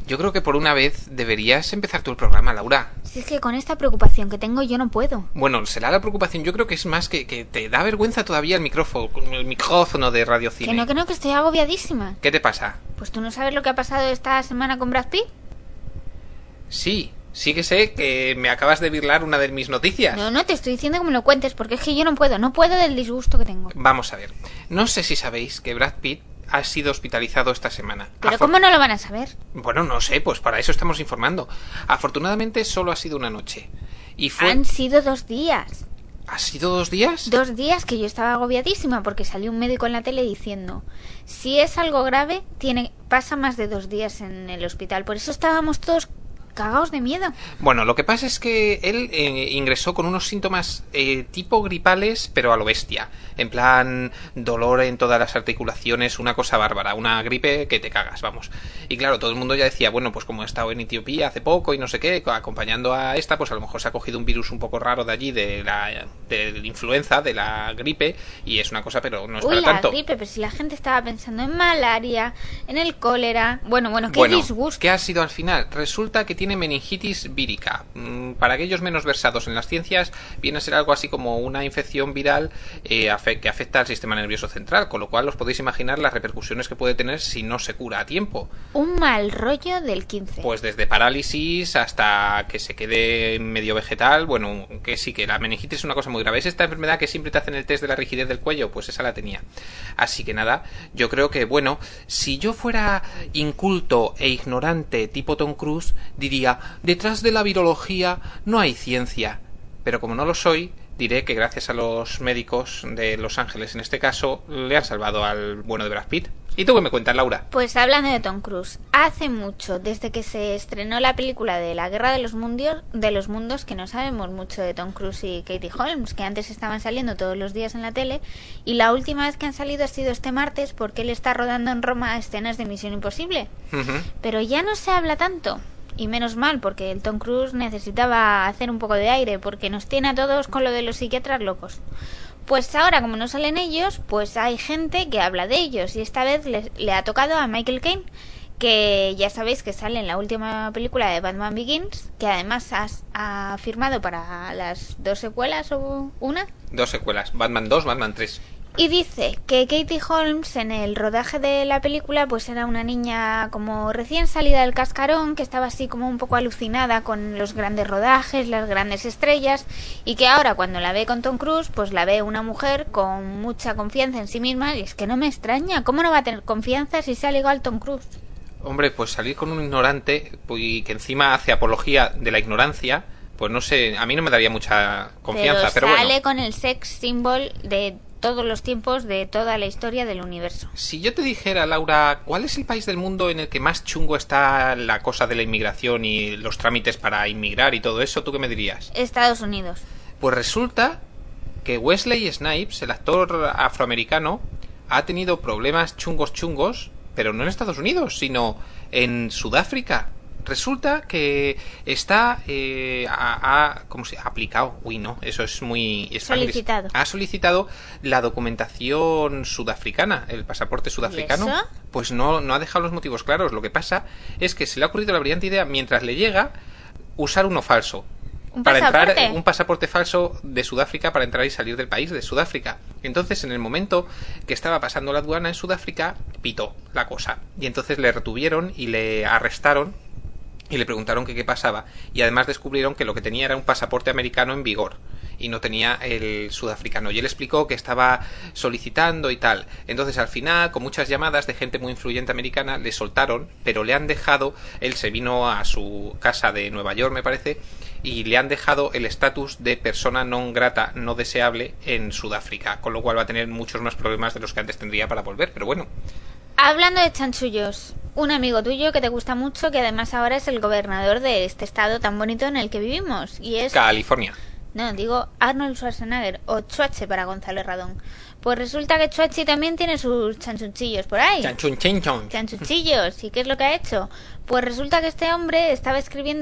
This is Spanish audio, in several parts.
Yo creo que por una vez deberías empezar tú el programa, Laura. Si es que con esta preocupación que tengo yo no puedo. Bueno, será la preocupación. Yo creo que es más que te da vergüenza todavía el micrófono de Radio Cine. Que no, que estoy agobiadísima. ¿Qué te pasa? Pues tú no sabes lo que ha pasado esta semana con Brad Pitt. Sí que sé que me acabas de birlar una de mis noticias. No, te estoy diciendo que me lo cuentes, porque es que yo no puedo del disgusto que tengo. Vamos a ver. No sé si sabéis que Brad Pitt ha sido hospitalizado esta semana. ¿Pero cómo no lo van a saber? Bueno, no sé, pues para eso estamos informando. Afortunadamente solo ha sido una noche. Han sido 2 días. ¿Ha sido 2 días? 2 días que yo estaba agobiadísima porque salió un médico en la tele diciendo: si es algo grave, pasa más de 2 días en el hospital. Por eso estábamos todos cagaos de miedo. Bueno, lo que pasa es que él ingresó con unos síntomas tipo gripales, pero a lo bestia. En plan, dolor en todas las articulaciones, una cosa bárbara, una gripe que te cagas, vamos. Y claro, todo el mundo ya decía, bueno, pues como he estado en Etiopía hace poco y no sé qué, acompañando a esta, pues a lo mejor se ha cogido un virus un poco raro de allí, de la influenza, de la gripe, y es una cosa, pero no es para tanto. La gripe, pero si la gente estaba pensando en malaria, en el cólera. Bueno, qué disgusto. ¿Qué ha sido al final? Resulta que tiene meningitis vírica. Para aquellos menos versados en las ciencias, viene a ser algo así como una infección viral que afecta al sistema nervioso central, con lo cual os podéis imaginar las repercusiones que puede tener si no se cura a tiempo. Un mal rollo del 15. Pues desde parálisis hasta que se quede medio vegetal. Bueno, que sí, que la meningitis es una cosa muy grave. ¿Es esta enfermedad que siempre te hacen el test de la rigidez del cuello? Pues esa la tenía. Así que nada, yo creo que, bueno, si yo fuera inculto e ignorante tipo Tom Cruise, diría, detrás de la virología no hay ciencia. Pero como no lo soy, diré que gracias a los médicos de Los Ángeles, en este caso, le han salvado al bueno de Brad Pitt. ¿Y tú qué me cuentas, Laura? Pues hablando de Tom Cruise, hace mucho, desde que se estrenó la película de la Guerra de los Mundos, que no sabemos mucho de Tom Cruise y Katie Holmes, que antes estaban saliendo todos los días en la tele, y la última vez que han salido ha sido este martes, porque él está rodando en Roma escenas de Misión Imposible. Pero ya no se habla tanto. Y menos mal, porque el Tom Cruise necesitaba hacer un poco de aire, porque nos tiene a todos con lo de los psiquiatras locos. Pues ahora, como no salen ellos, pues hay gente que habla de ellos. Y esta vez le ha tocado a Michael Caine, que ya sabéis que sale en la última película de Batman Begins, que además ha firmado para las 2 secuelas o una. 2 secuelas, Batman 2, Batman 3. Y dice que Katie Holmes en el rodaje de la película pues era una niña como recién salida del cascarón, que estaba así como un poco alucinada con los grandes rodajes, las grandes estrellas, y que ahora cuando la ve con Tom Cruise pues la ve una mujer con mucha confianza en sí misma. Y es que no me extraña, ¿cómo no va a tener confianza si se ha ligado al Tom Cruise? Hombre, pues salir con un ignorante y que encima hace apología de la ignorancia, pues no sé, a mí no me daría mucha confianza, pero sale bueno. Con el sex symbol de todos los tiempos, de toda la historia del universo. Si yo te dijera, Laura, ¿cuál es el país del mundo en el que más chungo está la cosa de la inmigración y los trámites para inmigrar y todo eso? ¿Tú qué me dirías? Estados Unidos. Pues resulta que Wesley Snipes, el actor afroamericano, ha tenido problemas chungos, pero no en Estados Unidos, sino en Sudáfrica. Resulta que está ¿cómo se ha aplicado? Uy, no, eso es muy solicitado. Ha solicitado la documentación sudafricana, el pasaporte sudafricano. ¿Y eso? Pues no ha dejado los motivos claros. Lo que pasa es que se le ha ocurrido la brillante idea, mientras le llega, usar uno falso. ¿Un para pasaporte? Entrar, un pasaporte falso de Sudáfrica para entrar y salir del país de Sudáfrica. Entonces, en el momento que estaba pasando la aduana en Sudáfrica, pitó la cosa. Y entonces le retuvieron y le arrestaron y le preguntaron qué pasaba. Y además descubrieron que lo que tenía era un pasaporte americano en vigor y no tenía el sudafricano. Y él explicó que estaba solicitando y tal. Entonces, al final, con muchas llamadas de gente muy influyente americana, le soltaron, pero le han dejado, él se vino a su casa de Nueva York, me parece, y le han dejado el estatus de persona non grata, no deseable, en Sudáfrica, con lo cual va a tener muchos más problemas de los que antes tendría para volver, pero bueno. Hablando de chanchullos, un amigo tuyo que te gusta mucho, que además ahora es el gobernador de este estado tan bonito en el que vivimos, y es... California. No, digo Arnold Schwarzenegger, o Chuache para Gonzalo Herradón. Pues resulta que Chuachi también tiene sus chanchunchillos por ahí. Chanchunchillos. Chanchunchillos. ¿Y qué es lo que ha hecho? Pues resulta que este hombre estaba escribiendo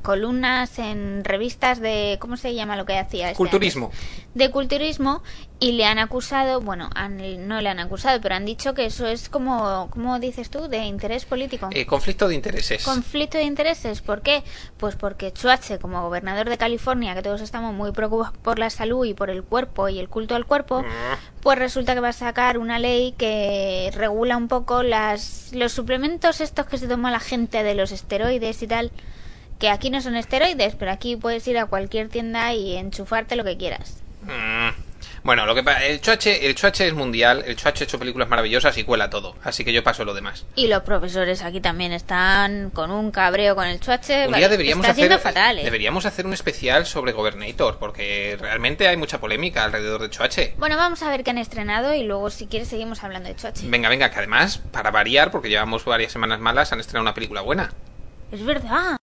columnas en revistas de... ¿Cómo se llama lo que hacía? Culturismo. De culturismo, y le han acusado, bueno, no le han acusado, pero han dicho que eso es como dices tú, de interés político. Conflicto de intereses. Conflicto de intereses, ¿por qué? Pues porque Schwarze, como gobernador de California, que todos estamos muy preocupados por la salud y por el cuerpo y el culto al cuerpo, pues resulta que va a sacar una ley que regula un poco los suplementos estos que se toma la gente de los esteroides y tal, que aquí no son esteroides, pero aquí puedes ir a cualquier tienda y enchufarte lo que quieras. Bueno, el Schwarze es mundial, el Schwarze ha hecho películas maravillosas y cuela todo, así que yo paso lo demás. Y los profesores aquí también están con un cabreo con el Schwarze. Un día deberíamos fatal, deberíamos hacer un especial sobre Governator, porque realmente hay mucha polémica alrededor de Schwarze. Bueno, vamos a ver qué han estrenado y luego si quieres seguimos hablando de Schwarze. Venga, que además, para variar, porque llevamos varias semanas malas, han estrenado una película buena. Es verdad.